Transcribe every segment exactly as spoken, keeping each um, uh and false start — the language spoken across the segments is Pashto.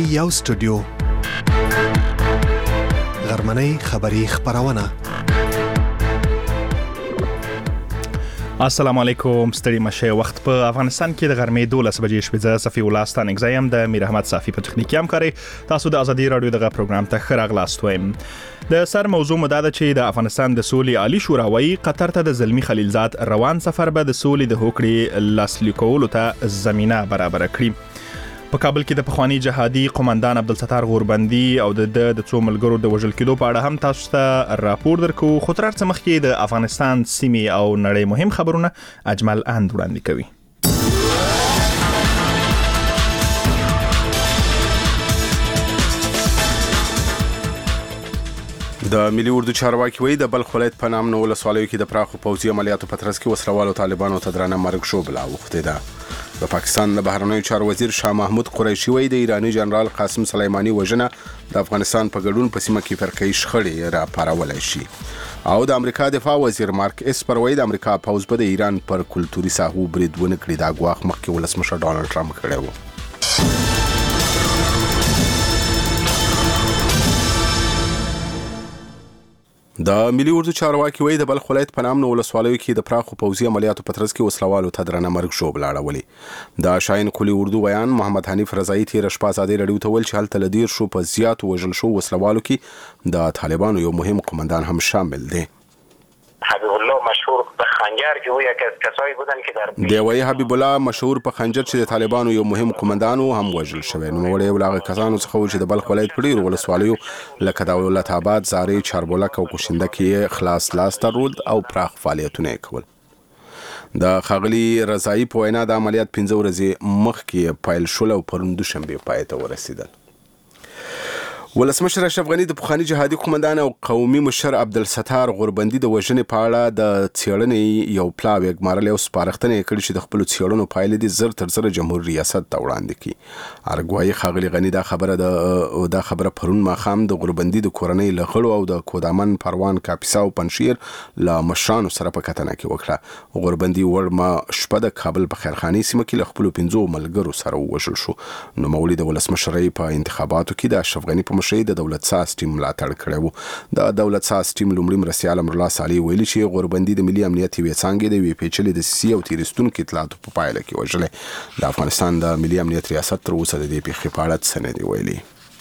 یو سټوډیو غرمنۍ خبری خبرونه. السلام علیکم، ستړي مشه. وخت په افغانستان کې د غرمې دولس بجې شپږ صفي ولستان اگزایم د میر احمد صافي په تخنیکی همکاري. تاسو د ازادي رادیو دغه پروګرام ته ښه راغلاست وایم. د سر موضوع مو دا ده چې د افغانستان د سولې عالی شورا وایي قطر ته د زلمی خلیلزاد روان سفر به د سولې د هوکړې لاسلیک کولو ته زمینه برابر کړي. په کابل کې د پخوانی جهادي قومندان عبدالستار غوربندي او د د څو ملګرو د وژل کېدو په اړه هم تاسو ته راپور درکو. خو تر څه مخکې د افغانستان سیمې او نړۍ مهم خبرونه اجمل اند وړاندې کوي. د ملي اردو چارواکي وایي د بلخ ولایت په نام نو ولسوالیو کې د پراخو پوځي عملیاتو په ترڅ کې وسلوالو طالبانو ته درنه مرګ شوبله اوښتې ده. د پاکستان د بهرنیو چارو وزیر شاه محمود قریشي وایي د ایرانی جنرال قاسم سلیمانی وژنه د افغانستان په ګډون په سیمه کې فرقې شخړې راپارولی شي. او د امریکا دفاع وزیر مارک اسپر وایي د امریکا پوځ به د ایران پر کلتوري ساحو برید ونه کړي. دا ګواښ مخکې ولسمشر ډانلډ ټرمپ کړی و. د ملي اردو چارواکي وایي د بلخ ولایت په نام نو ولسوالیو کې د پراخو پوځي عملیاتو په ترڅ کې وسلوالو ته درنه مرګ شوبله اړولې. د شاهین قلی اردو بیان محمد حنیف رضایی تیره شپه ازادي رادیو ته ویل چې هلته له دېرشو په زیاتو وژل شو وسلوالو کې د طالبانو یو مهم قومندان هم شامل دی. حبیب الله مشهور په خنجر کې و یک از کسایی بودن که در دی وایي حبیب الله مشهور په خنجر چې د طالبانو یو مهم قومندان هم وژل شوی. نوموړی یو له هغه کسانو څخه و چې د بلخ ولایت په ډېرو ولسوالیو لکه دولت آباد، زارې، چاربولک او کوشنده کې خلاص لاس درلود او پراخ فعالیتونه یې کول. د ښاغلي رضایی په وینا د عملیات پنځه ورځې مخکې پیل شول او پرون دوشنبې پای ته ورسېدل. ولسمشر اشرف غني د پخوانی جهادي قومندان او قومي مشر عبدالستار غوربندي د وژنې په اړه د څېړنې یو پلاوی ګمارلی او سپارښتنه یې کړې چې د خپلو څېړنو پایلې دې زر تر زره جمهور ریاست ته وړاندې کړي. ارګوایي ښاغلي غني دا خبره د دا خبره پرون ماښام د غوربندي د کورنۍ له غړو او د کودامن پروان کاپیسا او پنشیر له مشرانو سره په کتنه کې وکړه. غوربندي وړمه شپه د کابل په خیرخانې سیمه کې له خپلو پنځو ملګرو سره ووژل شو. نوموړي د ولسمشرۍ په انتخاباتو کې د اشرف غني په د دولت ساز ټیم ملاتړ کړی و. د دولت ساز ټیم لومړي مرستیال امرالله صالح ویلي چې غوربندي د ملي امنیت یوې څانګې د یوې پیچلې دسیسې او تېرېستونکو اطلاعاتو په پایله کې وژلی. د افغانستان د ملي امنیت ریاست تر اوسه د دې پیښې په اړه څه نه دي ویلي.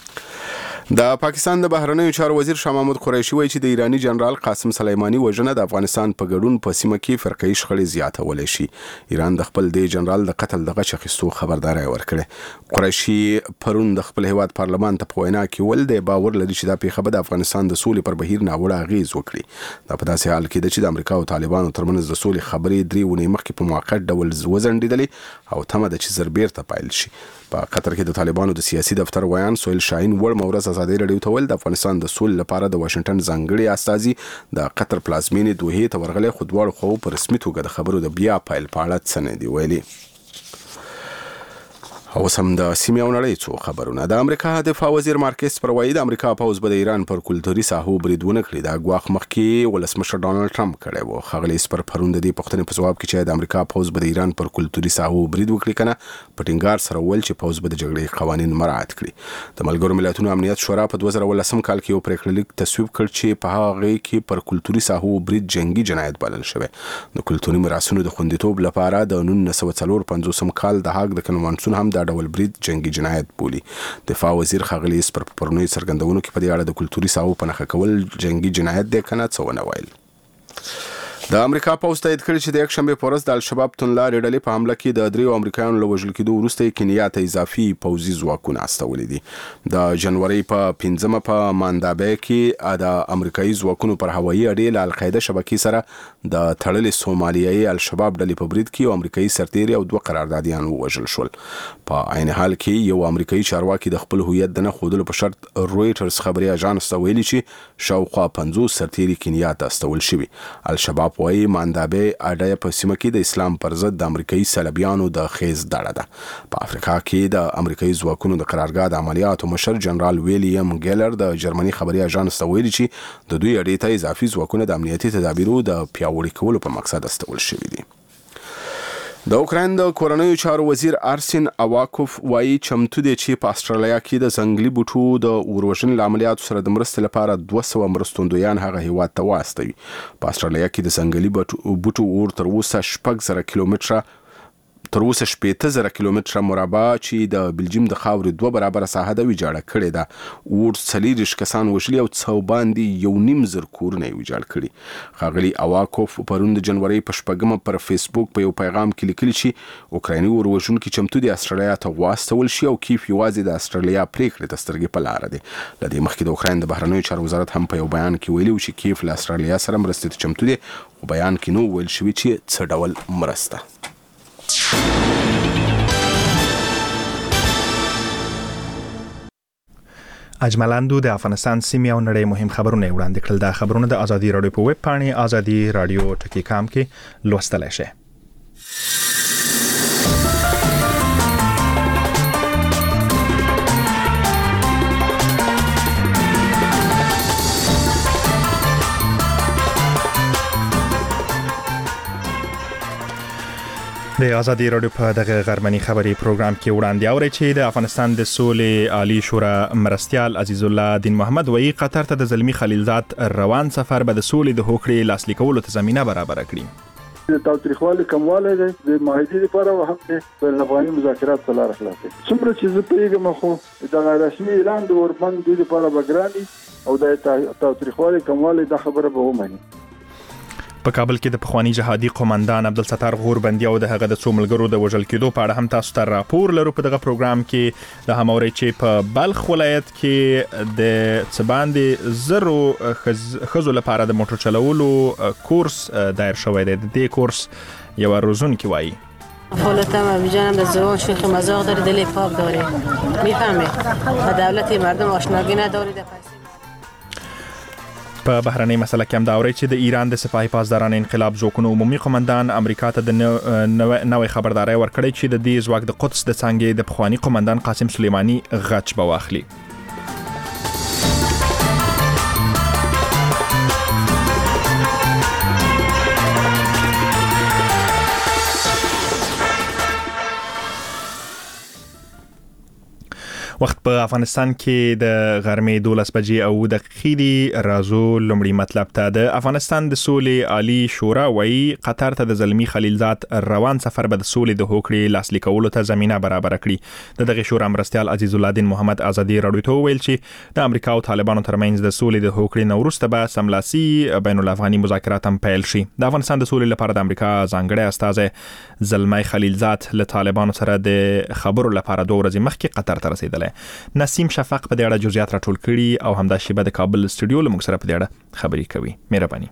د پاکستان د بهرنیو چارو وزیر شاه محمود قریشي وایي چې د ایرانی جنرال قاسم سلیمانی وژنه د افغانستان په ګډون په سیمه کې فرقې شخړې زیاتولی شي. ایران د خپل د جنرال د قتل د غچ اخیستو خبرداری ورکړې. قریشي پرون د خپل هیواد پارلمان ته په وینا کې ول د باور لري چې دا پیښه به د افغانستان د سولې پر بهیر ناوړه اغیز وکړي. دا په داسې حال کې ده چې د امریکا او طالبانو ترمنځ د سولې خبرې درې اونۍ مخکې په موقت ډول وځنډېدلې او تمه ده چې زر بیرته پیل شي. په قطر کې د طالبانو د سیاسي دفتر ویان سهیل شاهین وړمه ورځ ازادي رادیو ته ویل د افغانستان د سولې لپاره د واشنګټن ځانګړي استازي د قطر پلازمینې دوحې ته ورغلي، خو دواړو خواو په رسمي توګه د خبرو د بیا پیل په اړه څه نه دي ویلي. او سم د سیمې او نړۍ څو خبرونه. د امریکا دفاع وزیر مارک اسپر وایي د امریکا پوځ به د ایران پر کلتوري ساحو برید ونه کړي. دا ګواښ مخکې ولسمشر ډانلډ ټرمپ کړی و. ښاغلي اسپر پرون د دې پوښتنې په ځواب کې چې د امریکا پوځ به د ایران پر کلتوري ساحو برید وکړي کنه په ټینګار سره وویل چې پوځ به د جګړې قوانین مراعات کړي. د ملګرو ملتونو امنیت شورا په دوه زره ولسم کال کې یو پریکړه لیک تصویب کړ چې په هغه کې پر کلتوري ساحو برید جنگي جنایت بلل شوی. د کلتوري میراثونو د خوندیتوب لپاره د نولس سوه څلور پنځوسم کال د هاګ د کنوانسیون هم دا ډول برید جنگي جنایت بولی. دفاع وزیر ښاغلي اسپر په پرونیو څرګندونو کې په دې اړه د کلتوري ساحو په نښه کول جنگي جنایت دی کنه څه ونه ویل. د امریکا پوځ تایید کړی چې د یکشنبې په ورځ د الشباب توندلارې ډلې په حمله کې د دریو امریکایانو له وژل کېدو وروسته یې کینیا ته اضافي پوځي ځواکونه استولي دي. د جنوري په پنځمه په ماندابې کې د امریکایي ځواکونو پر هوایي اډې له القاعده شبکې سره د تړلې سومالیایي الشباب ډلې په برید کې یو امریکایي سرتیری او دوه قراردادیان ووژل شول. په عین حال کې یو امریکایي چارواکي د خپل هویت د نه ښودلو په شرط رویټرز خبري اژانس ته ویلي چې شاوخوا پنځوس سرتیري کینیا ته استول شوي. الشباب وایي ماندابې اډه په سیمه کې د اسلام پر ضد د امریکایي صلیبیانو د خیز دړه ده. په افریقا کې د امریکایي ځواکونو د قرارګاه د عملیاتو مشر جنرال ویلیام ګیلر د جرمني خبري اژانس ته ویلي چې د دوی اډې ته اضافي ځواکونه د امنیتي تدابیرو د پیاوړي کولو په مقصد استول شوي دي. د اوکراین د کورنیو چارو وزیر ارسین اواکوف وایي چمتو دی چې په استرالیا کې د ځنګلي بوټو د اوروژن عملیاتو سره د مرستې لپاره دوه سوه مرستندویان هغه هیواد ته واستوي. په استرالیا کې د ځنګلي بوټو اور تر اوسه شپږ زره کیلومتره تر اوسه شپېته زره کیلومتره مربع چې د بلجیم د خاورې دوه برابره ساحه د ویجاړه کړې ده. اور څلېرویشت کسان وژلي او څو باندې یو نیم زر کورونه یې ویجاړ کړي. ښاغلي اواکوف پرون د جنوري په شپږمه پر فیسبوک په یو پیغام کې لیکلي چې اوکرایني اور وژونکي چمتو دي استرالیا ته واستول شي او کیف یوازې د استرالیا پریکړې ته سترګې په لاره دي. له دې مخکې د اوکراین د بهرنیو چارو وزارت هم په یو بیان کې ویلي چې کیف له استرالیا سره مرستې ته چمتو دي، خو بیان کې نو ویل شوي چې څه ډول مرسته. اجملاندو د افغانستان سیمې او نړۍ مهم خبرونه وړاندې کړل. دا خبرونه د ازادي رادیو په ویب پاڼې ازادي رادیو ټکی کام کې لوستلای شئ. د ازادي رادیو په دغه غرمني خبري پروګرام کې وړاندې اوري چې د افغانستان د سولې عالی شورا مرستيال عزیز الله دین محمد وایي قطر ته د زلمی خلیلزاد روان سفر به د سولې د هوکړې لاسلیک کولو ته زمينه برابر کړي. د تاوتریخوالي کمواله د معاهدې لپاره هم د افغاني مذاکرات په لار خلاصي. څومره چې زه پیغام خو د غیر رسمي اعلان د اوربند د لپاره بګراني او د تاوتریخوالي کمواله د خبره به ومني. په کابل کې د پخوانی جهادي قومندان عبدالستار غوربندي او د هغه د څو ملګرو د وژل کېدو په اړه هم تاسو ته راپور لرو. په دغه پروګرام کې د هموري چې په بلخ ولایت کې د څباندې زرو خزو لپاره د موټر چلولو کورس دایر شوی دی. د دې کورس یو روزونکي وایي حالتم ابیجانم به زبان شوخ مذاق داره، دل پاک داره، میفهمه و دولت مردم آشناگی نداره. په بهرنۍ مسله کې هم دا اوري چې د ایران د سپاهي پاسداران انقلاب ځواکونو عمومي قومندان امریکا ته د نوې خبرداري ورکړې چې د دې ځواک د قدس د څنګه د پخوانی قومندان قاسم سلیمانی غچ به واخلي. وخت په افغانستان کې د غرمې دولس بجې او دقیقې دی. رازو لومړی مطلب ته د افغانستان د سولې عالی شورا وایي قطر ته د زلمی خلیلزاد روان سفر به د سولې د هوکړې لاسلیک کولو ته زمينه برابر کړي. د دغه شورا مرستيال عزیز الله دین محمد ازادي رادیو ته ویل چې د امریکا او طالبانو ترمنځ د سولې د هوکړې نورسته به سملاسي بین الافغاني مذاکرات هم پیل شي. د افغانستان د سولې لپاره د امریکا ځانګړی استازی زلمی خلیلزاد له طالبانو سره د خبرو لپاره دوه ورځې مخکې قطر ته رسیدلی. نسیم شفق په دې اړه جزئیات راټول کړي او همدا شیبه د کابل استودیو له موږ سره په دې اړه خبرې کوي. مهرباني.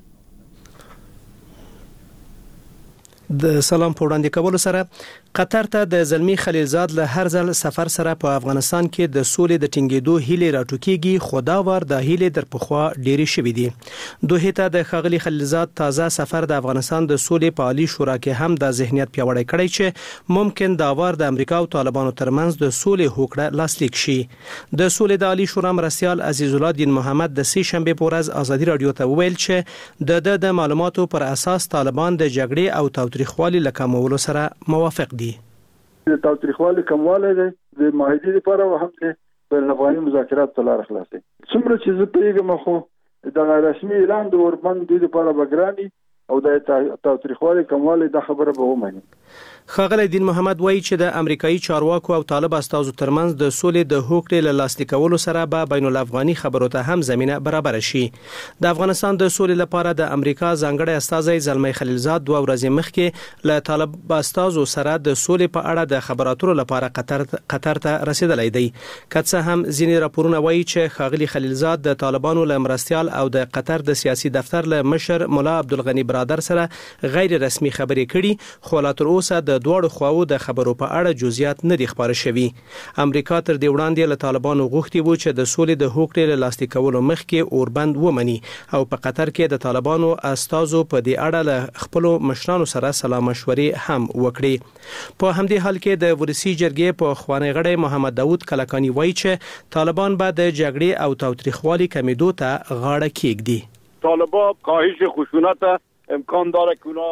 د سلام په وړاندې کولو سره قطر ته د زلمی خلیلزاد له هر ځل سفر سره په افغانستان کې د سولې د ټینګېدو هیله راټوکېږي. خدا ور د هیله در پخوا ډېری شوې دي. دوه ته د خغلی خلیلزاد تازه سفر د افغانستان د سولې په عالی شورا کې هم د ذهنیت پیاوړی کړی چې ممکن دا ور د امریکا او طالبانو ترمنځ د سولې هوکړه لاسلیک شي. د سولې د عالی شورا مرستيال عزیز الله دین محمد د سې شنبه په ورځ ازادي رادیو ته ویل چې د د معلوماتو پر اساس طالبان د جګړې او تاوتریخوالي له کمولو سره موافق دي. د تاوتریخوالي کمواله د معاهدې لپاره هم د افغاني مذاکرات په لار خلاصي. څومره چې زه پیغام خو د غیر رسمي اعلان د اوربند د لپاره بګراني او د تاوتریخوالي کمواله د خبره به ومني. ښاغلی دین محمد وایي چې د امریکایي چارواکو او طالب استازو ترمنځ د سولې د هوکړې له لاسلیک کولو سره به بین الافغاني خبرو ته هم زمينه برابر شي. د افغانستان د سولې لپاره د امریکا ځانګړی استازی زلمی خلیلزاد دوه ورځې مخکې له طالب استازو سره د سولې په اړه د خبراتو لپاره قطر قطر ته رسیدلی دی. که څه هم ځینې راپورونه وایي چې ښاغلی خلیلزاد د طالبانو له مرستيال او د قطر د سیاسي دفتر له مشر مولا عبدالغنی برادر سره غیر رسمي خبرې کړي، خو لا تر اوسه د دوړو خواو د خبرو په اړه جزئیات نه دي خبره شوي. امریکا تر دې وړاندې له طالبانو غوښتي وو چې د سولې د هوکړې له لاسلیک کولو مخکې اوربند ومني او په قطر کې د طالبانو استازو په دې اړه له خپل مشرانو سره سلا مشورې هم وکړي. په همدې حال کې د ورسي جرګې په خوانی غړی محمد داوود کلکانی وایي چې طالبان به د جګړې او تاوتریخوالي کمیدو ته غاړه کېږدي. طالبان کاهش خشونت امکان داره که اونا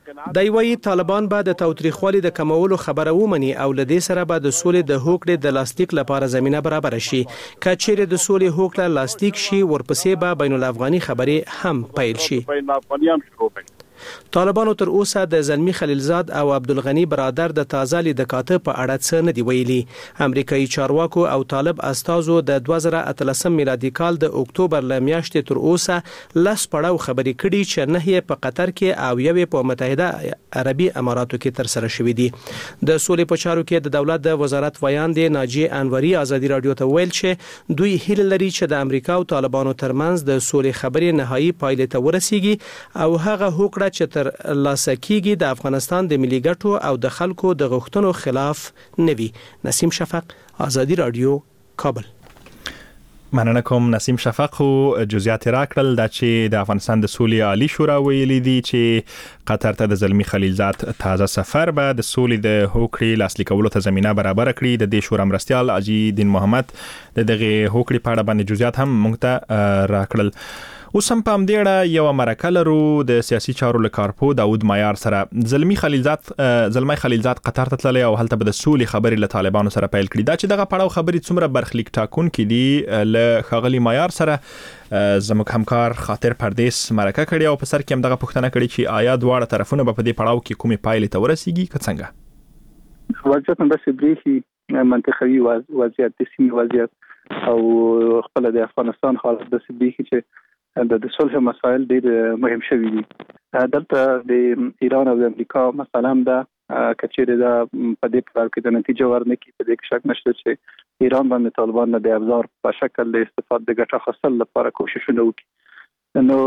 د وی طالبان به د تاوتریخوالي د کمولو خبره ومني او لدې سره به د سولې د هوکړې د لاستیک لپاره زمينه برابر شي. کچېره د سولې هوکړه لاستیک شي ورپسې به بین الافغاني خبرې هم پیل شي. طالبانو تر اوسه د زلمی خلیلزاد او عبدالغنی برادر د تازه لید کاته په اړه څه نه دی ویلي. امریکایي چارواکو او طالب استازو د دوه زره اتلسم میلادي کال د اکتوبر ل میاشتې تر اوسه لس پړاو خبرې کړي چې نه یې په قطر کې او یوې په متحده عربي اماراتو کې تر سره شوې دي. د سولې په چارو کې د دولت د وزارت ویاند ناجی انوري ازادي رادیو ته ویل چې دوی هیله لري چې د امریکا او طالبانو ترمنځ د سولې خبرې نهایی پایلې ته ورسیږي او هغه هوکړه چې تر لاسه کیږي د افغانستان د ملي ګټو او د خلکو د غوښتنو خلاف نوي. نسیم شفق، ازادي رادیو، کابل. مننه کوم نسیم شفق. خو جزئیات راکړل د چې د افغانستان د سولې عالی شورا ویلي دي چې قطر ته د زلمی خلیلزاد تازه سفر به د سولې د هوکړې لاسلیک کولو ته زمينه برابر کړي. د دې شورا مرستيال اجي دین محمد د دغه هوکړې په اړه باندې جزئیات هم موږ ته راکړل. اوس هم په همدې اړه یو مرکه لرو د سیاسي چارو لکارپو داود مایار سره. زلمی خلیلزاد زلمی خلیلزاد قطر ته تللی او هلته به د سولې خبرې له طالبانو سره پیل کړي. دا چې دغه پړاو خبرې څومره برخلیک ټاکونکي دي له ښاغلي مایار سره زموږ همکار خاطر پردیس مرکه کړې او په سر کې هم دغه پوښتنه کړې چې آیا دواړه طرفونه به په دې پړاو کې کومې پایلې ته ورسیږي که څنګه؟ وضعیت بس بریخي منطقوي وضعیت د سیمې وضعیت او خپل د افغانستان حالت بس بریخي چې د صلح مسائل ډېر مهم شوي دي. دلته د ایران او د امریکا مسله هم ده کچېره دا په دې پړاو کې د نتیجه ورنه کې په دې کې شک نشته چې ایران باندې طالبان د ابزار په شکل د استفاده د ګټه اخیستلو لپاره کوششونه وکړي. نو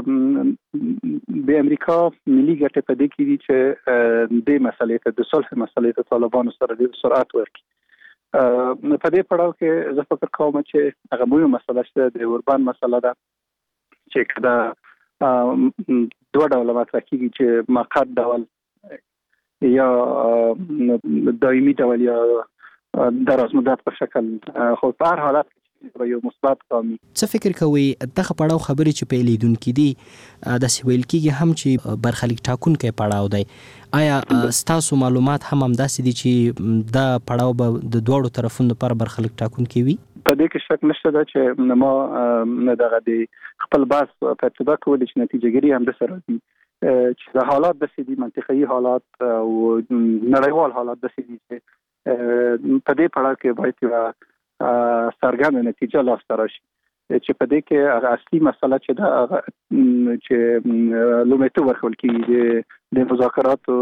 د امریکا ملي ګټه په دې کې دي چې د مسلې ته د صلح مسلې ته طالبان سره د سرعت ورکړي. په دې پړاو کې زه فکر کوم چې هغه مهمه مسله چې د اوربان مسله ده چې کدا دوه ډول مطرح کیږي چې مؤقت ډول یا دایمي ډول یا دراز مدت په شکل خو په هر حالت کې یو مثبت قامي. څه فکر کوي دغه پړاو خبرې چې په لیدونکو دي د سویل کېږي هم چې برخلیک ټاکونکي پړاو دی؟ آیا ستاسو معلومات هم هم داسې دي چې دا پړاو به د دوړو طرفونو لپاره برخلیک ټاکونکي وي؟ په دې کې شک نشته ده چې ما دغه د خپل بحث په ارتباط کولای چې نتیجهګیری هم د سره دي چې د حالات د سدي منطقي حالات او نړیوال حالات د سدي چې په دې پړاو کې باید یو سرګرم نتیجه لاسته راشي چې په دې کې هغه اصلي مسله چې دا چې لومړیتوب ورکول کیږي د مذاکراتو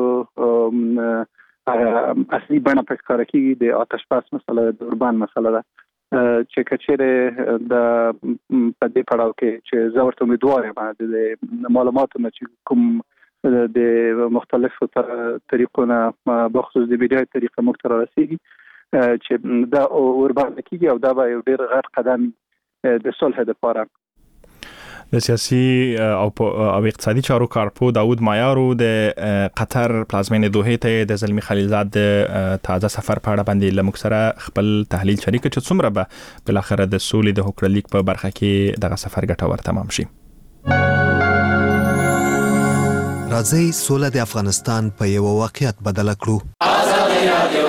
اصلي بڼه په کار کې د آتش بس مسله د اوربان مسله ده چې کچېره د په دې پړاو کې چې زه ورته امیدوار یم د معلوماتو نه چې کوم د مختلفو طریقو نه بخصوص د بدايت طریقه مختلفه رسیږي چې دا اوربان کېږي او دا به یو ډېر غټ قدم د صلح لپاره. د سیاسي او او اقتصادي چارو کارپو داود مایارو د قطر پلازمینې دوحې ته د زلمی خلیلزاد تازه سفر په اړه باندې لمک سره خپل تحلیل شریک چې څومره به بل اخر د سولې د هوکړه لیک په برخه کې دغه سفر ګټور تمام شي. راځي سوله د افغانستان په یو واقعیت بدل کړو. ازادي رادیو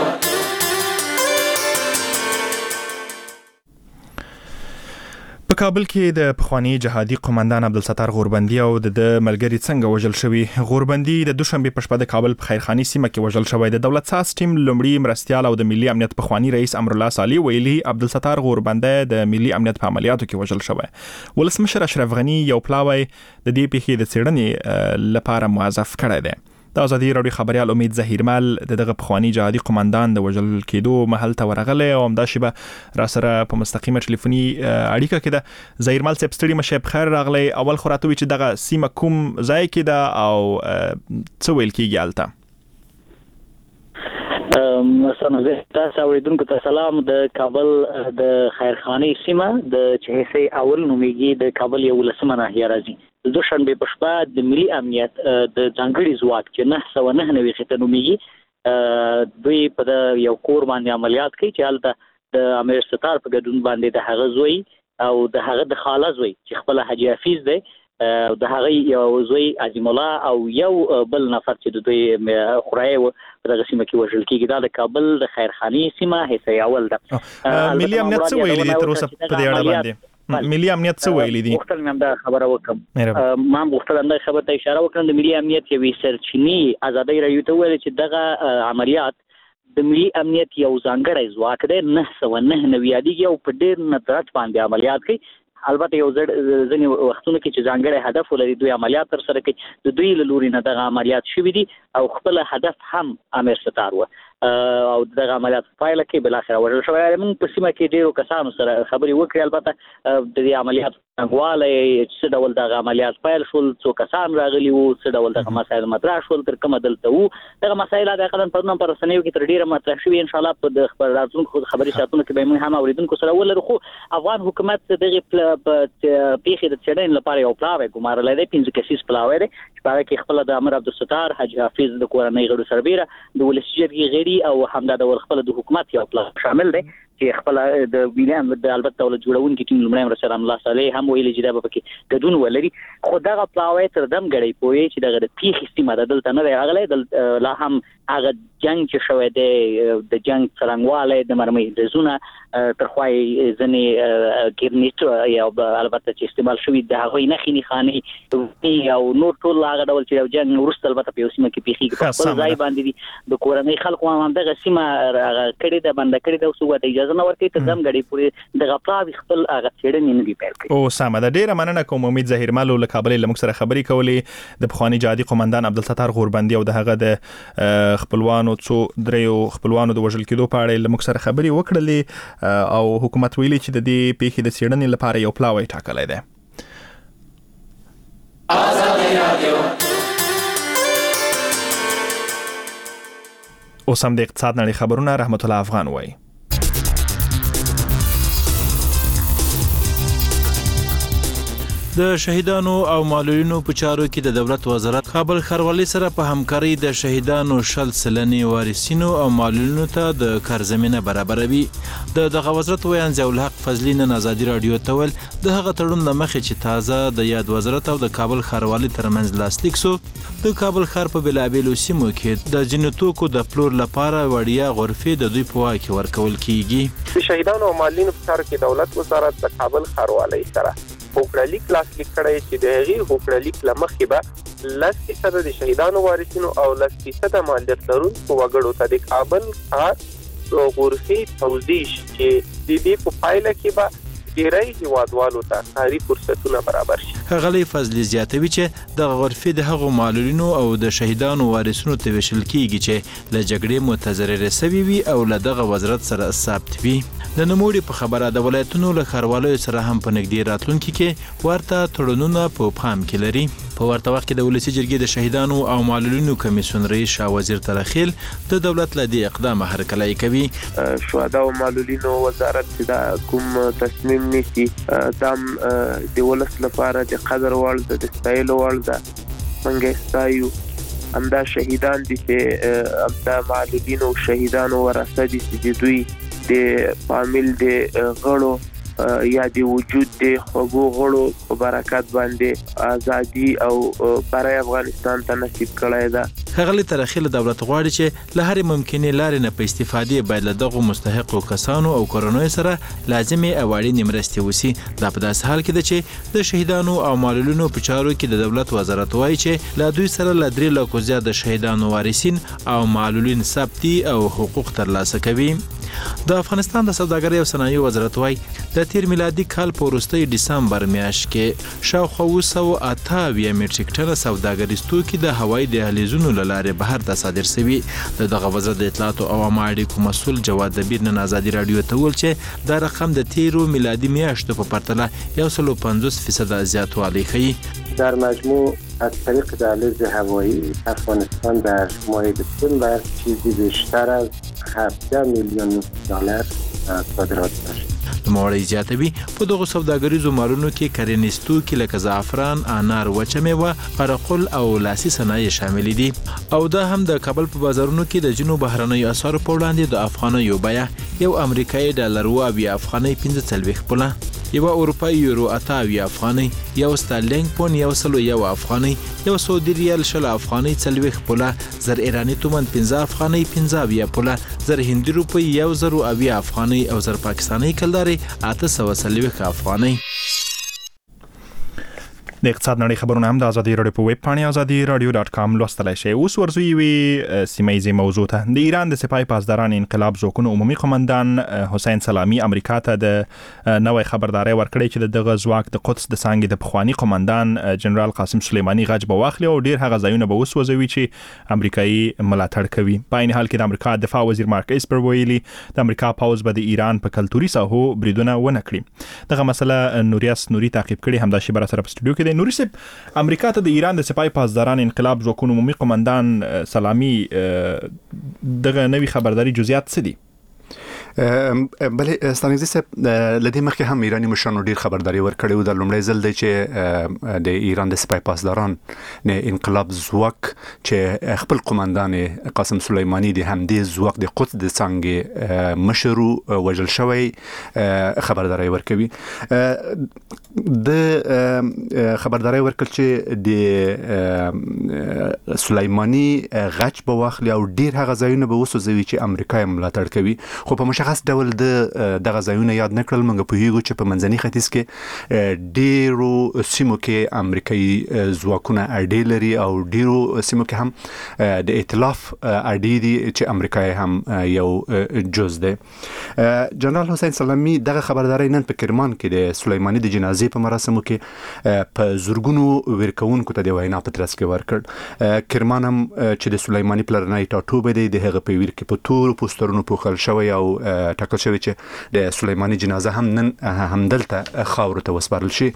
په کابل کې د پخوانی جهادي قومندان عبدالستار غوربندي او د ملګری څنګه وژل شوی. غوربندي د دوشنبه په شپه د کابل په خیرخاني سیمه کې وژل شوی. د دولت ساز ټیم لومړی مرستيال او د ملي امنیت پخوانی رئیس امرالله صالح ویلي عبدالستار غوربندي د ملي امنیت په عملیاتو کې وژل شوی. ولسمشر اشرف غنی یو پلاوی د دې پیښې د څېړنې لپاره موظف کړی دی. د ازادي رادیو خبريال امید ظهیرمل دغه پخوانی جهادي قومندان د وژل کېدو محل ته ورغلی او همدا شیبه را سره په مستقیمه ټلیفوني اړیکه کې ده. ظهیرمل صاحب ستړي مشه بخیر راغلی. اول خو راته وی چې دغه سیمه کوم ځای کې ده او څه ویل کېږي هلته؟ مثلا زه تاسو اوریدونکو ته سلام. د کابل د خیرخاني سیمه د چهسي اول نومیږي د کابل یو لسمه ناحیه راځي. د دوشنبه په شپه د ملي امنیت د ځانګړي ځواک چې نه سو نه نوي خته نومیږي دوی په یو کور باندې عملیات کوي چې هلته د امیر ستار په ګډون باندې د هغه زوی او د هغه د خاله زوی چې خپل حاجی حفیظ دی د هغه یو زوی عظیم الله او یو بل نفر چې د دوی خورای و دغه سیمه کې وژل کېږي. دا د کابل د خیرخاني سیمه حصہ اول ده. ملي امنیت څه ویلي دي تر اوسه په دې اړه باندې؟ ملي امنیت څه ویلي دي؟ وختل مې دا خبره وکم ما وختل دا خبره ته اشاره وکړم. د ملي امنیت یوې سرچینی ازادي راډیو ته ویل چې دغه عملیات د ملي امنیت یو ځانګړی ځواک دی نه سوه نه نوي یادېږي او په ډېر ندرت باندې عملیات کوي. البته یو ځینې وختونه کې چې ځانګړی هدف ولري دوی عملیات ترسره کوي. د دوی له لوري نه دغه عملیات شوي دي او خپل هدف هم امیر ستار و او دغه عملیات پایله کې بل اخر وژل شوی. موږ په سیمه کې ډیرو کسانو سره خبرې وکړې. البته د دې عملیات څنګهواله څه ډول دغه عملیات پیل شول، څو کسان راغلي وو، څه ډول دغه مسایل مطرح شول، تر کومه دلته وو. دغه مسایل د قانون په نوم پر رسنیو کې تر ډیره مطرح شوي. ان شاء الله په د خبراتونکو خبري ساتونکو کې به موږ هم اوریدونکو سره ولرو. خو افغان حکومت دغه پیښې د څېړنې لپاره یو پلاوی ګمارلی دی، پنځه کسیز پلاوی دی چې په هغه کې خپله د امیر عبدالستار، حاجي حافظ د کورنۍ غړو سربیره د ولسي جرګې غړي او همدا ډول خپل د حکومت یو پلاوی شامل دی چې خپل د ویلیم د البته دولت جوړونکي ټیم لومړی امر سلام الله صالح هم ویلي چې دا به پکې ګډون ولري. خو دغه پلاوی تر دم غړی پوي چې دغه د پیښې سیمه ده دلته نه دی راغلی. لا هم هغه جنگ چې شوی دی د جنگ څرنګوالی د مرمۍ ډزونه تر خوای ځنې ګرنیټ یا البته چې استعمال شوي د هغوی نښې نښانې او نور ټول هغه ډول چې جنګ وروسته البته په یو سیمه کې پیښېږي په خپل ځای باندې دي. د کورنۍ خلکو هم دغه سیمه کړې ده، بنده کړې ده او څوک ته اجازه نه ورکوي تر دم غړي پورې دغه پلاوی خپل هغه څېړنې نه دي پیل کړي. او سمه ده، ډېره مننه کوم. امید ظهیر مل له کابل له موږ سره خبرې کولې. د پخواني جهادي قومندان عبدالستار غوربندي او د هغه د خپلوانو څو دریو خپلوانو د وژل کېدو په اړه له موږ سره خبرې وکړلې او حکومت ویلي چې د دې پیښې د څېړنې لپاره یو پلاوی ټاکلی دی. اوس هم د اقتصاد نړۍ خبرونه رحمت الله افغان وایي. د شهیدانو او معلولینو په چارو کې د دولت وزارت کابل ښاروالۍ سره په همکارۍ د شهیدانو شل سلنې وارثینو او معلولینو ته د کار زمینه برابروي. د دغه وزارت ویان ضیاء الحق فضلي نن ازادي راډیو ته ویل د هغه تړون له مخې چې تازه د یاد وزارت او د کابل ښاروالۍ ترمنځ لاسلیک سو، د کابل ښار په بېلابېلو سیمو کې د ځینو توکو د پلور لپاره وړیا غرفې د دوی په واک کې ورکول کیږي. د شهیدانو او معلولینو په چارو کې دولت وزارت د کابل ښاروالۍ سره هوکړلیک لاسلیک کړی چې د هغې هوکړلیک له مخې به لس فیصده د شهیدانو وارثینو او لس فیصده مالیت لرونکو وګړو ته د کابل ښار غرفې توزیع شي چې د دې په پایله کې به ډیری هیوادوالو ته کاري فرصتونه برابر شي. ښاغلی فضلي زیاتوي چې دغه غرفې د هغو معلولینو او د شهیدانو وارثینو ته ویشل کیږي چې له جګړې متضرره سوي وي او له دغه وزارت سره ثبت وي. د نوموړي په خبره د ولایتونو له ښاروالۍ سره هم په نږدې راتلونکي کې ورته تړونونه په پام کې لري. په ورته وخت کې د ولسي جرګې د شهیدانو او معلولینو کمیسیون رئیس شاه وزیر ترخیل د دولت له دې اقدامه هرکلی کوي. شهدا او معلولینو وزارت چې دا کوم تصمیم نیسي دا د ولس لپاره د قدر وړ ده، د ستایلو وړ ده. موږ یې ستایو. همدا شهیدان دي چې همدا معلولینو او شهیدانو ورثه دي چې د دوی د فامیل د غړو یا د وجود د خوږو غړو په برکت باندې ازادي او برای افغانستان ته نصیب کړی ده. ښاغلی ترخیل دولت غواړي چې له هرې ممکنې لارې نه په استفادې باید له دغو مستحقو کسانو او کورنیو سره لازمې او اړینې مرستې وسي. دا په داسې حال کې ده چې د شهیدانو او معلولینو په چارو کې د دولت وزارت وایي چې له دوی سره له درې لکو زیات د شهیدانو وارثین او معلولین ثبتي او حقوق ترلاسه کوي. د افغانستان د سوداګرۍ او صنایعو وزارت وایي د تیر میلادي کال په وروستۍ ډسمبر میاشت کې شاوخوا اوه سوه اته اویا میټریک ټنه سوداګریز توکي د هوایي دهلیزونو له لارې بهر ته صادر شوي. د دغه وزارت د اطلاعاتو او عامه اړیکو مسؤل جواد دبیر نن ازادي راډیو ته وویل چې دا رقم د تیرو میلادي میاشتو په پرتله یو سل و پنځوس فیصده زیاتوالی ښیي. در مجموع از طریق دهلیز هوایی افغانستان در ماه دسامبر چیزی بیشتر از هفده میلیون دلار صادرات داشت. نوموړی زیاتوي په دغو سوداګریزو مالونو کې کرنیز توکي لکه زعفران، انار، وچه میوه، قرقل او لاسي صنایع شامل دي او دا هم د کابل په بازارونو کې د جنوب بهرنیو اسعارو په وړاندې د افغانیو بیه یو امریکایي ډالر و اویا افغانۍ پنځه څلوېښت پوله. یو اروپایي یورو اتاوی افغاني، یو سترلینګ پون یو سلو یو افغاني، یو سعودي ریال شل افغاني څلوېښت پوله، زر ایراني تومن پنځه افغاني پنځه اویا پوله، زر هندي روپۍ یو زر اویا افغاني او زر پاکستاني کلداري اته سوه څلوېښت افغاني. د اقتصاد نړۍ خبرونه هم د ازادي رادیو په ویب پاڼه ازادي رادیو ډاټ کام لوستلای شئ. اوس ورځو یوې سیمه ییزې موضوع ته. د ایران د سپاه پاسداران انقلاب ځواکونو عمومي قومندان حسین سلامي امریکا ته د نوې خبرداري ورکړې چې دغه ځواک د قدس د څانګې د پخوانی قومندان جنرال قاسم سلیماني غږ به واخلي او ډیر هغه ځایونه به وسوځوي چې امریکایي ملاتړ کوي. په عین حال کې د امریکا دفاع وزیر مارک اسپر ویلي د امریکا پوز به د ایران په کلتوري ساحو بریدونه ونه کړي. دغه مسله نوریاس نوري تعقیب کړي، همدا شی بر سره په سټوډیو کې نوري صاحب. امریکا ته د ایران د سپاه پاسداران انقلاب ځواکونو عمومي قومندان سلامي دغه نوې خبرداري جزئیات څه دي؟ بلې ستانګزي صاحب لدې مخکې هم ایرانی مشرانو ډیر خبرداري ورکړې و. د لومړی ځل دی چې د ایران د سپاه پاسداران نه انقلاب ځواک چې خپل قومندان قاسم سلیمانی د همدې ځواک د قدس د څنګه مشر وژل شوی خبرداري ورکوي. د خبرداري ورکړ چې د سلیمانی غچ به واخلي او ډیر هغه ځایونه به وسوځوي چې امریکا یې ملاتړ کوي. خو په مشخص ډول د دغه ځایونه یاد نکړل. موږ په هیګو چې په منځني ختیځ کې ډیرو سیمو کې امریکایي ځواکونه اډې لري او ډیرو سیمو کې هم د ائتلاف اډې دي چې امریکا هم یو جز ده. جنرال حسین سلامي دغه خبرداري نن په کرمان کې د سلیمانی د جنازې په مراسمو کې په زورګونو ورکوونکو ته د وینا په ترڅ کې ورکړ. کرمان هم چې د سلیمانی پلرنۍ ټاټوبه دی د هغه په ویر کې په تور پوسټرونو پوښل شوی او ټاکل شوی چې د سلیمانی جنازه هم نن همدلته خاورو ته وسپارل شي.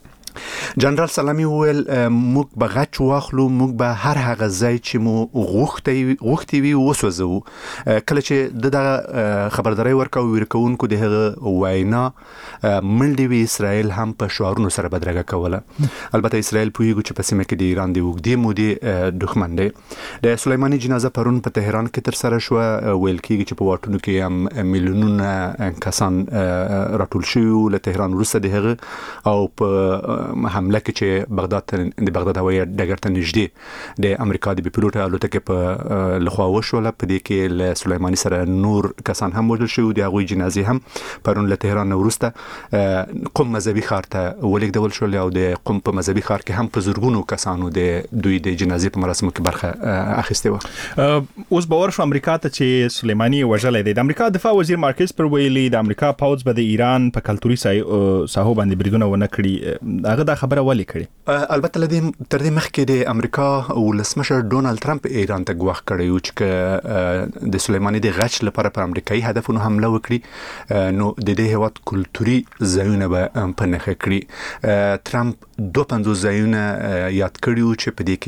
جنرال سلامي وویل موږ به غچ واخلو، موږ به هر هغه ځای چې مو غوښتي وي وسوځو. کله چې دغه خبرداري ورکاو ورکوونکو د هغه وینا منډي وی اسرائیل هم په شعارونو سره بدرګه کوله. البته اسرائیل پویګو چې په سیمه کې د ایران د وګړي مودي دښمن دی. د سلیمانی جنازه پرون په تهران کې تر سره شو. ویل کېږي چې په واټونو کې هم میلیونونه کسان راټول شوي له تهران وروسته د هغه او په حمله کې چې بغداد ته د بغداد هوایي ډګر ته نږدې د امریکا د بي پیلوټ الوتکې په لخوا وشوله. په دې کې له سلیمانی سره نور کسان هم وژل شوي. د هغوی جنازې هم پرون له تهران وروسته قم مذهبي ښار ته ولېږدول شول او د قم په مذهبي ښار کې هم په زرګونو کسانو د دوی د جنازې په مراسمو کې برخه اخیستې وه. اوس باور شو امریکا ته چې سلیمانی وژلی دی. د امریکا دفاع وزیر مارک اسپر ویلي د امریکا پوز به د ایران په کلتوري ساحو باندې بریدونه ونه کړي. هغه دا خبره ولې کړې؟ البته لدې تر دې مخکې د امریکا ولسمشر ډونالد ټرمپ ایران ته ګواښ کړی و چې د سلیمانی د غچ لپاره پر امریکایي هدفونو حمله وکړي نو د دې هیواد کلتوري ځایونه به په نښه کړي. ټرمپ دوه پنځوس ځایونه یاد کړي و چې په دې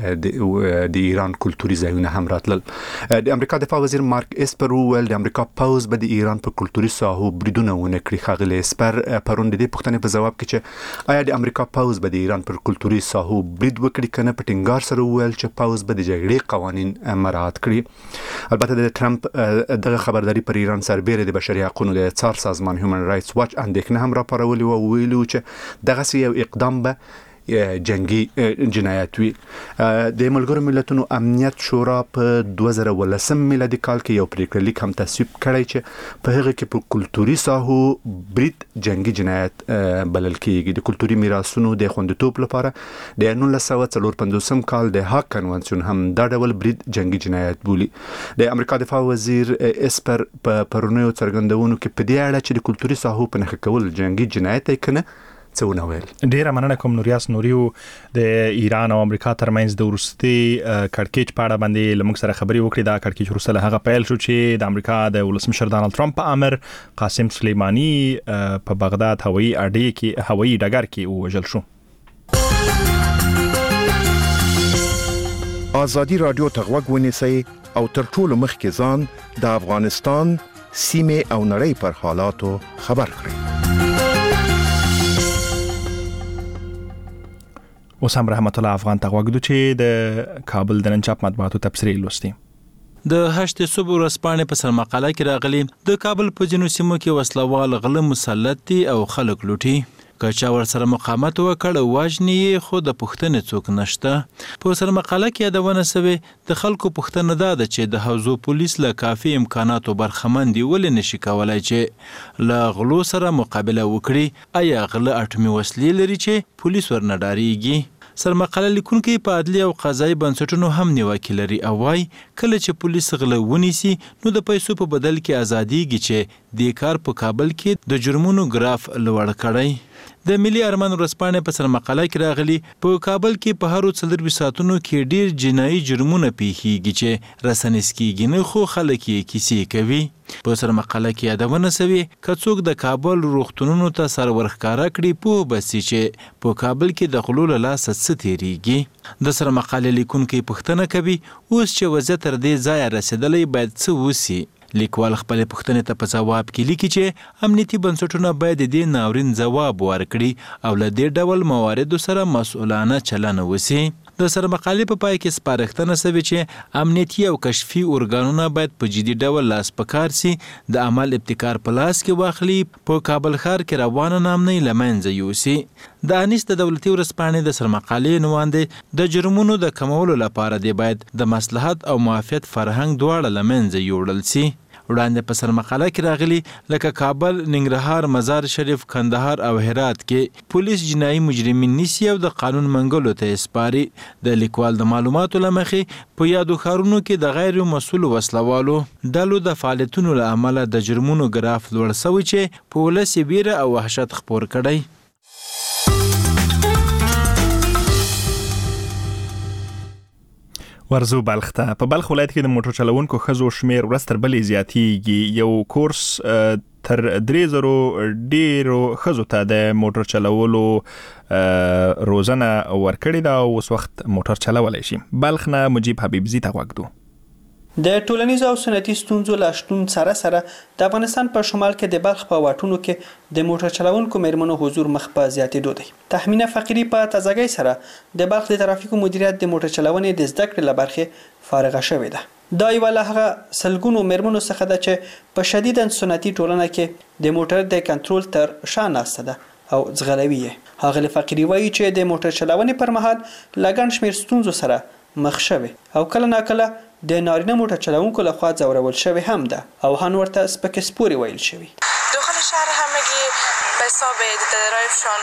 کې د ایران کلتوري ځایونه هم راتلل. د امریکا دفاع وزیر مارک اسپر وویل د امریکا پوز به د ایران په کلتوري ساحو بریدونه ونه کړي. ښاغلی اسپر پرون د دې پوښتنې په ځواب کې چې آیا د امریکا پوز به د ایران پر کلتوري ساحو برید وکړي کنه په ټینګار سره وویل چې پوز به د جګړې قوانین مراعات کړي. البته د ټرمپ دغه خبرداري پر ایران سربېره د بشري حقوقو د څار سازمان هیومن رائټس واچ اندېښنه هم راپارولې و. ویلو چې دغه یو اقدام به جنگي جنایت وي. د ملګرو ملتونو امنیت شورا په دوه زره ولسم میلادي کال کې یو پریکړه لیک هم تصویب کړی چې په هغه کې په کلتوري ساحو برید جنگي جنایت بلل کېږي. د کلتوري میراثونو د خوندیتوب لپاره د نولس سوه څلور پنځوسم کال د هاګ کنونسیون هم دا ډول برید جنگي جنایت بولي. د امریکا دفاع وزیر اسپر په پرونیو څرګندونو کې په دې اړه چې د کلتوري ساحو په نښه کول جنگي جنایت دی کنه څه ونه ویل. ډیره مننه کوم نوریاس نوریو د ایران او امریکا ترمنځ د وروستي کړکېچ په اړه باندې لمږ سره خبري وکړي. دا کړکېچ وروسته له هغه پیل شو چې د امریکا د ولسمشر ډانلډ ټرمپ په امر قاسم سلیمانی په بغداد هوایي اډې کې هوایي ډګر کې وژل شو. ازادي رادیو ته غوږ ونیسئ او تر ټولو مخکې ځان د افغانستان سیمه او نړۍ پر حالاتو خبر کړئ. اوس هم رحمت الله افغان ته غوږ دو چې د کابل د نن چاپ مطبوعاتو تبصرې لوستي. د هشت صبح ورځپاڼې په سرمقاله کې راغلي د کابل په ځینو سیمو کې وسلوال غله مسلط دي او خلک لوټي. که چا ور سره مقاومت وکړ او واجنی خو د پښتنې څوک نشته. په سرمقاله کې یادونه سوې د خلکو پښتنه ده چې د حوزو پولیس له کافي امکاناتو برخمن دي ولې نشي کولای چې له غلو سره مقابله وکړي. آیا غله اټومي وسلې لري چې پولیس ورنه ډاریږي؟ سرمقاله لیکونکي په عدلي او قضایي بنسټونو هم نیوکه لري او وايي کله چې پولیس غله ونیسي نو د پیسو په بدل کې ازاديږي چې د کار په کابل کې د جرمونو ګراف لوړ کړی. د ملي ارمان ورځپاڼې په سرمقاله کې راغلي په کابل کې په هرو څلور ساعتونو کې ډیر جنایي جرمونه پیښیږي چې رسنیز کېږي نه خو خلک یې کیسې کوي. په سرمقاله کې یادونه سوې که څوک د کابل روغتونونو ته سر ورښکاره کړي پوه بسي چې په کابل کې د غلو له لاسه څه تېرېږي. د سرمقالې لیکونکي پوښتنه کوي اوس چې وضعیت تر دې ځایه رسېدلی باید څه وسي. لیکوال خپلې پوښتنې ته په ځواب کې لیکي چې امنیتي بنسټونه باید د دې ناورین ځواب ورکړي او له دې ډول مواردو سره مسؤلانه چلند وسي. د سرمقالې په پای کې سپارښتنه شوې چې امنیتي او کشفي ارګانونه باید په جدي ډول لاس په کار سي د عمل ابتکار په لاس کې واخلي په کابل ښار کې روانه نامنۍ له منځه یوسي. د انیس د دولتي ورځپاڼې د سرمقالې نوماندې د جرمونو د کمولو لپاره دی باید د مصلحت او معافیت فرهنګ دواړه له منځه یوړل سي. وړاندې په سرمقاله کې راغلي لکه کابل، ننګرهار، مزار شریف، کندهار او هرات کې پولیس جنایي مجرمین نیسي او د قانون منګولو ته سپاري. د لیکوال د معلوماتو له مخې په یادو ښارونو کې د غیر مسؤلو وسلوالو ډلو د فعالیتونو له امله د جرمونو ګراف لوړ شوی چې په ولس یې ویره او وحشت خپور کړی. ورزو بلخ ته. په بلخ ولایت کې د موټر چلوونکو ښځو شمیر ورځ تر بلې زیاتیږي. یو کورس تر درې زرو ډیرو ښځو ته د موټر چلولو روزنه ورکړې ده او اوس وخت موټر چلولی شي. بلخ نه مجیب حبیبزي ته غوږ دو. د ټولنیزو او سنتي ستونزو له شتون سره سره د افغانستان په شمال کې د بلخ په واټونو کې د موټر چلوونکو میرمنو حضور مخ په زیاتېدو دی. تحمینه فقیری په تازګۍ سره د بلخ د ترافیکو مدیریت د موټر چلونې د زده کړې له برخې فارغه شوې ده. دا یو له هغه سلګونو میرمنو څخه ده چې په شدیداً سنتي ټولنه کې د موټر د کنټرول تر شا ناسته ده او ځغلوي یې. هغه فقیری وایي چې د موټر چلونې پر مهال لګن شمیر ستونزو سره مخ شوي او کله ناکله د نارینه موټر چلوونکو لخوا ځورول شوی هم ده او هن ورته سپک سپوری ویل شوی. داخل شهر همگی به حساب درایوشان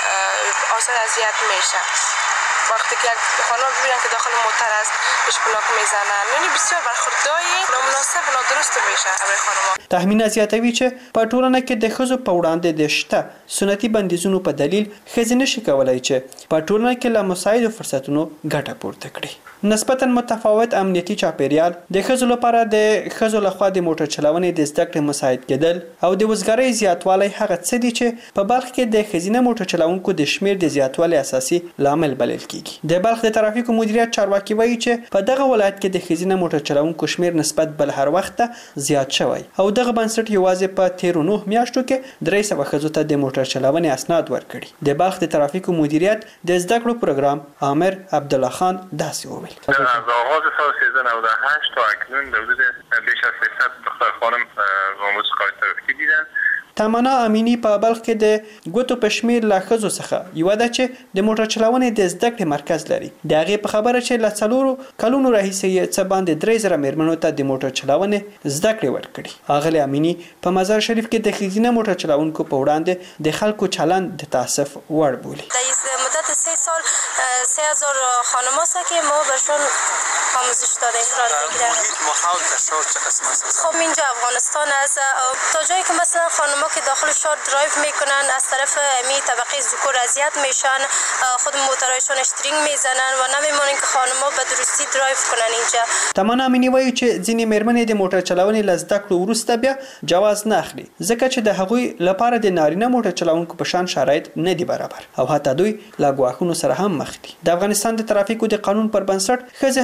آزاد اذیت میشن. وقتی که خانم ببینن که داخل موتر است پیش بلاک میزنن یعنی بسیار برخورداری نامناسب و نادرست میشه برای خانم‌ها. تحمین زیاتوي چې په ټولنه کې د ښځو په وړاندې د شته سنتي بندیزونو په دلیل ښځې نشي کولای چې په ټولنه کې له مساعدو فرصتونو ګټه پورته کړي. نسبتاً متفاوت امنیتي چاپیریال د ښځو لپاره د ښځو لخوا د موټر چلونې د زده کړې مساعد کېدل او د وزګارۍ زیاتوالی هغه څه دي چې په بلخ کې د ښځینه موټر چلوونکو د شمیر د زیاتوالي اساسي لامل بلل کېږي. د بلخ د ترافیکو مدیریت چارواکي وایي چې په دغه ولایت کې د ښځینه موټر چلوونکو شمیر نسبت بل هر وخت زیات شوی او دغه بنسټ یوازې په تیرو نه میاشتو کې درې سوه ښځو ته د موټر چلونې اسناد ورکړي. د بلخ د ترافیکو مدیریت د زده کړو پروګرام عامر عبدالله خان داسې وویل. از آغاز سال سیزده نود و هشت تا اکنون در حدود بیش از سیصد دختر خانم آموزش کار ترافیکی دیدن. تمنا امینی په بلخ کې د ګوتو په شمیر له ښځو څخه یوه ده چې د موټر چلونې د زده کړې مرکز لري. د هغې په خبره چې له څلورو کلونو راهیسې یې څه باندې درې زره میرمنو ته د موټر چلونې زده کړې ورکړي. ښاغلې امینی په مزار شریف کې د ښځینه موټر چلوونکو په وړاندې د خلکو چلند د تاسف وړ بولي. مدت سه سال سه هزار خانم هست که ما برشون آموزش دادیم رانندگی در محیط ماحول در شهر چه قسم است؟ خب اینجا افغانستان است تا جایی که مثلا خانم‌ها که داخل شهر درایو میکنن از طرف امی طبقه ذکور اذیت میشن خود موترایشون اشترینگ میزنن و نمیمونن که خانم‌ها به درستی درایو کنن اینجا. تمنا امینی وایي چې ځینې میرمنې د موټر چلونې له زده کړو وروسته بیا جواز نه اخلي ځکه چې د هغوی لپاره د نارینه موټر چلوونکو په شان شرایط نه دي برابر او حتی دوی له ګواښونو سره هم مخ دي. د افغانستان د ترافیکو د قانون پر بنسټ ښځې هم وروسته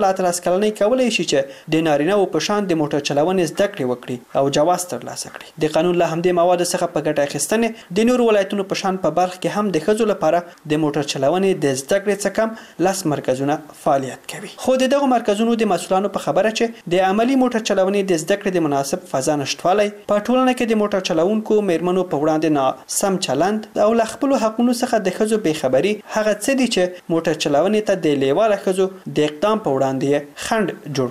له اتلس کلنۍ کولای شي چې د نارینه او په شان د موټر چلونې زده کړې وکړي او جواز ترلاسه کړي. د قانون له همدې مواد څخه په ګټه اخیستنې د نورو ولایتونو په شان په برخ کې هم د ښځو لپاره د موټر چلونې د زده کړې څخه کم لس مرکزونه فعالیت کوي. خو د دغه مرکزونو د مسؤلانو په خبره چې د عملی موټر چلونې د زده کړې د مناسب فضا نشټوالی په ټولنه کې د موټر چلوونکو میرمنو په وړاندې نه سم چلند او له خپل حقوقو څخه د ښځو بې خبري هغه څه دي چې موټر چلونې ته د لیواله ښځو د اقدام په وړاندې خنډ جوړ